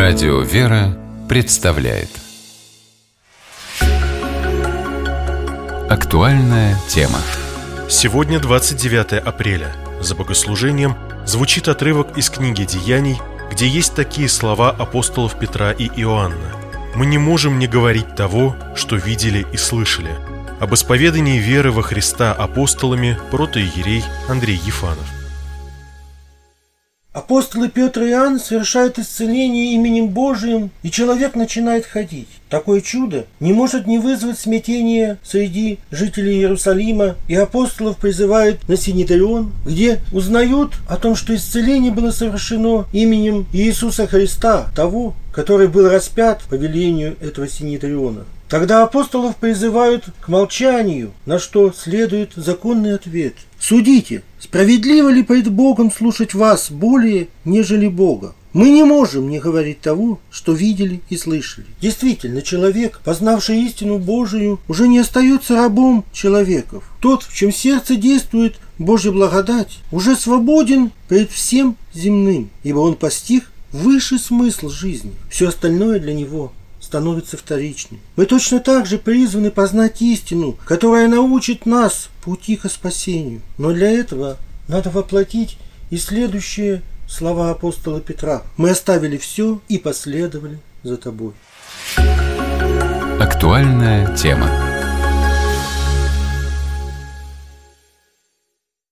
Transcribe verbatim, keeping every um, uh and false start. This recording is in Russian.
Радио «Вера» представляет актуальная тема. Сегодня двадцать девятое апреля. За богослужением звучит отрывок из книги «Деяний», где есть такие слова апостолов Петра и Иоанна: «Мы не можем не говорить того, что видели и слышали». Об исповедании веры во Христа апостолами протоиерей Андрей Ефанов. Апостолы Петр и Иоанн совершают исцеление именем Божиим, и человек начинает ходить. Такое чудо не может не вызвать смятения среди жителей Иерусалима, и апостолов призывают на Синедрион, где узнают о том, что исцеление было совершено именем Иисуса Христа, того, который был распят по велению этого Синедриона. Тогда апостолов призывают к молчанию, на что следует законный ответ: «Судите, справедливо ли пред Богом слушать вас более, нежели Бога? Мы не можем не говорить того, что видели и слышали». Действительно, человек, познавший истину Божию, уже не остается рабом человеков. Тот, в чем сердце действует Божья благодать, уже свободен пред всем земным, ибо он постиг высший смысл жизни. Все остальное для него становится вторичным. Мы точно так же призваны познать истину, которая научит нас пути к спасению. Но для этого надо воплотить и следующие слова апостола Петра: «Мы оставили все и последовали за тобой». Актуальная тема.